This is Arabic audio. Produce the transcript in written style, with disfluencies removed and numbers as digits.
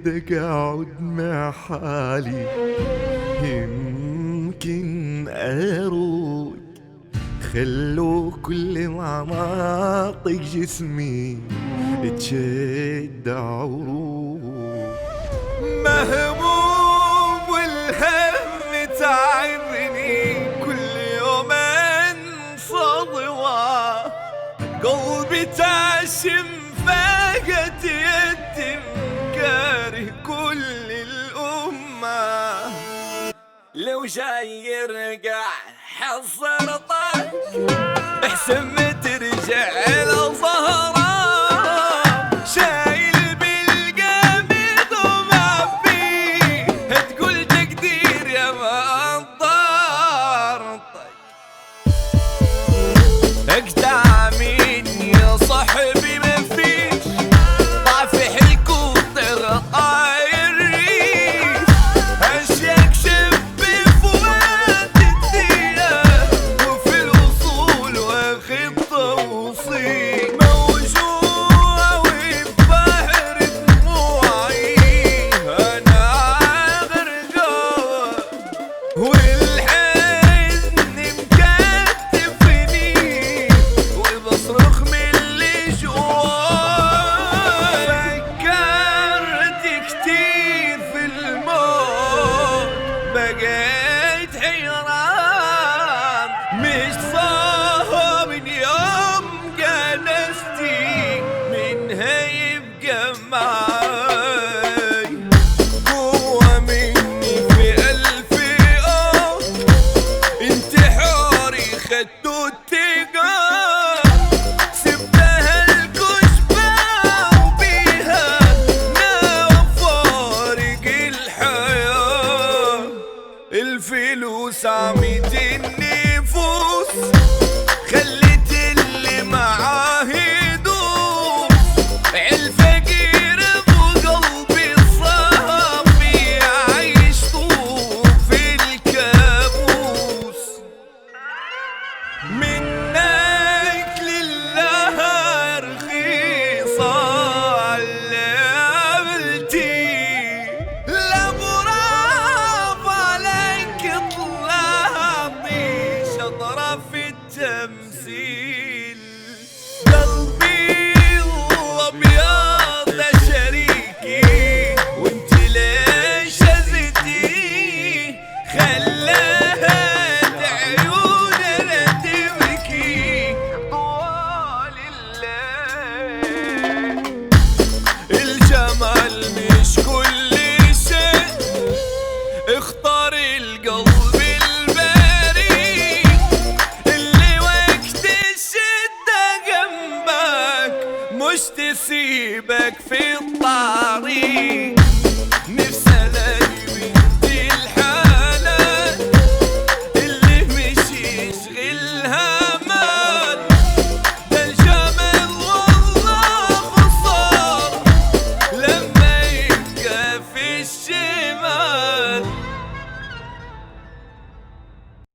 بدك اقعد مع حالي، يمكن اروق. خلو كل مناطق جسمي تشد عروق. مهموم والهم تعبني، كل يومين صدوة. قلبي تعشم فاقت يتم، كاره كل الأمة. لو جاي يرجع حصرتك، احسن ما ترجع لظهره. شايل بالجامد ومعبي، هتقول تقدير يا مقدار. اقطع مني يا صاحبي، ما فيش ضعف هليكوبتر طاير ريش. اشياك شب فوات الدنيا، وفي الوصول واخد توصيل. موجوع وبحر دموعي، انا غرقان والحزن مكتفني، وبصرخ من اللي جواي. فكرت كتير في الموت، بقيت حيران. مش صاحب من يوم جنستي، منها يبقى معاي. قوة مني في ألف قوم، انتحاري خدته اتجاه. سبتها الكشبة وبيها ناوى فارق الحياة. الفلوس عميت النفوس، خلت اللي معاه يدوس. الفقير بقلبي صافي، عيشته في الكابوس. منك لله رخيصة اللي عملتي، لا برافو عليك طلعتي شطرة في التمثيل. قلبي الأبيض ده شريكي، وانت ليش هزتي؟ خلاها عيوننا تبكي طوال الليل. الجمال مش كل شيء، اختار القلب